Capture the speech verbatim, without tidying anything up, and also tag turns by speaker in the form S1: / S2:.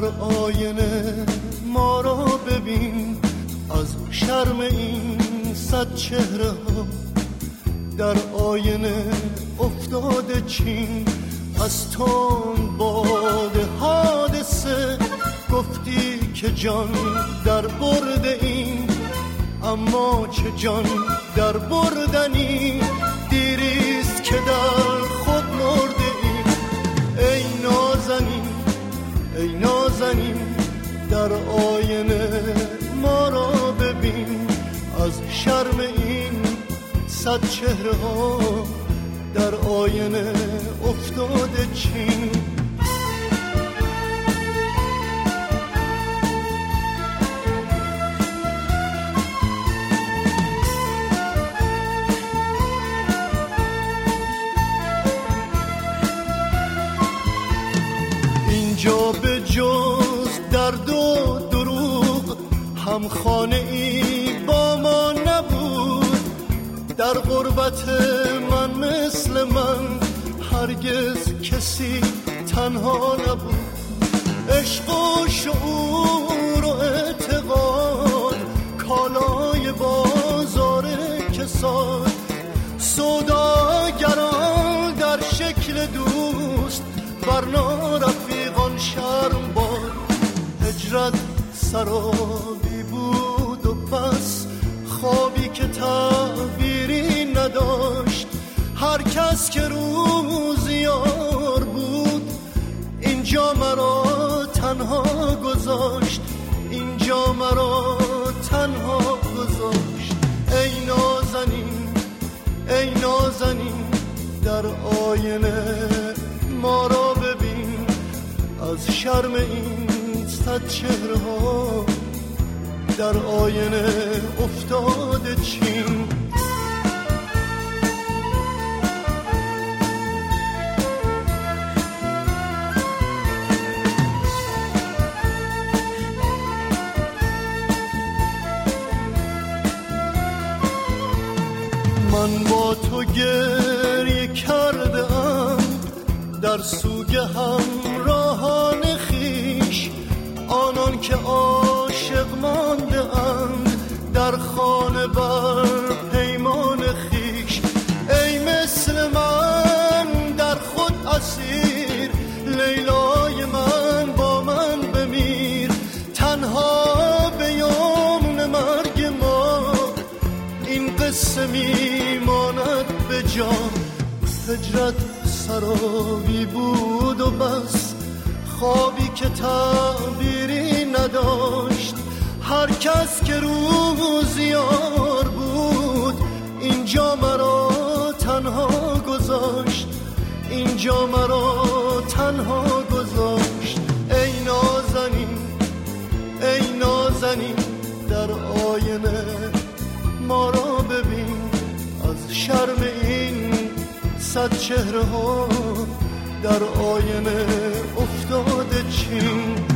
S1: آینه ما را ببین، از شرم این صد چهره ها در آینه افتاده چین. از تون باد حادثه گفتی که جان در برده این، اما چه جان در بردنی، دیریست که در خود مرده این. ای نازنین ای نازنین در آینه ما را ببین، از شرم این صد چهره ها در آینه افتاده چین. اینجا به جز درد و دروغ هم خانه ای با ما نبود، در غربت من مثل من هرگز کسی تنها نبود. عشق و شعور و اعتقاد کالای بازار کساد، سوداگران در شکل دوست برنا رفیقان شرم باد. هجرت سرابی بود و پس خوابی که تعبیری نداشت، هر کس که روزیار بود اینجا مرا تنها گذاشت، اینجا مرا تنها گذاشت. ای نازنین ای نازنین در آینه ما را ببین، از شرم این صد چهره ها در آینه افتاده چین. من با تو گریه کرده ام در سوگ همراهان خیش، آنان که عاشق مانده اند در خانه بر پیمان خیش. ای مثل من در خود اسیر، لیلای من با من بمیر، تنها به یمن مرگ ما این قصه میماند به جان. هجرت سرابی بود و بس، خوابی که تعبیری نداشت، هر کس که روزیار بود اینجا مرا تنها گذاشت، اینجا مرا تنها گذاشت. ای نازنین ای نازنین در آینه ما را ببین، از شرم این صد چهره ها در آینه افتاده چین.